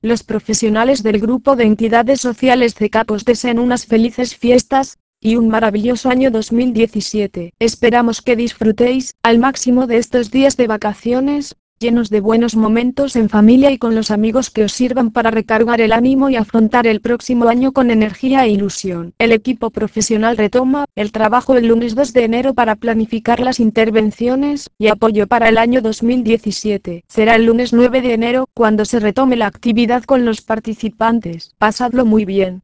Los profesionales del grupo de entidades sociales CECAP os desean unas felices fiestas y un maravilloso año 2017. Esperamos que disfrutéis al máximo de estos días de vacaciones, llenos de buenos momentos en familia y con los amigos que os sirvan para recargar el ánimo y afrontar el próximo año con energía e ilusión. El equipo profesional retoma el trabajo el lunes 2 de enero para planificar las intervenciones y apoyo para el año 2017. Será el lunes 9 de enero cuando se retome la actividad con los participantes. Pasadlo muy bien.